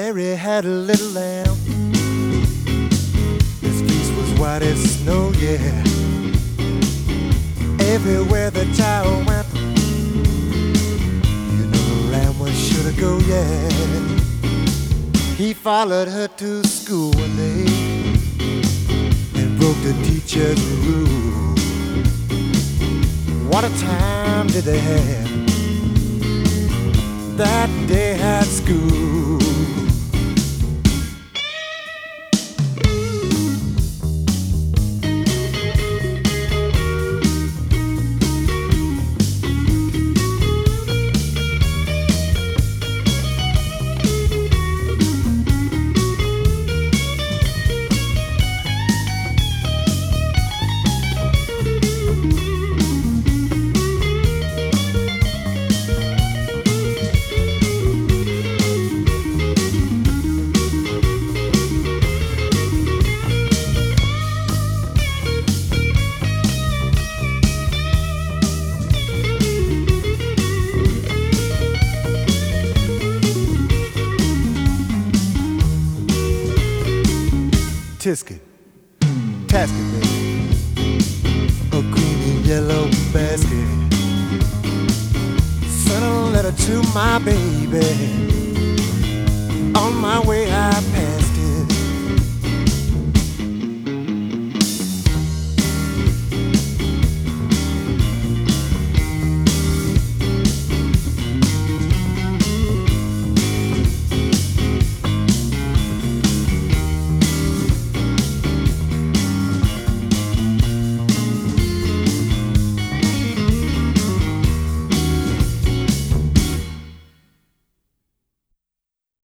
Mary had a little lamb. His fleece was white as snow, yeah. Everywhere the child went, you know the lamb was sure to go, yeah. He followed her to school one day and broke the teacher's rule. What a time did they have that day at school. Tisket, tasket, baby, a green and yellow basket. Sent a letter to my baby. On my way I passed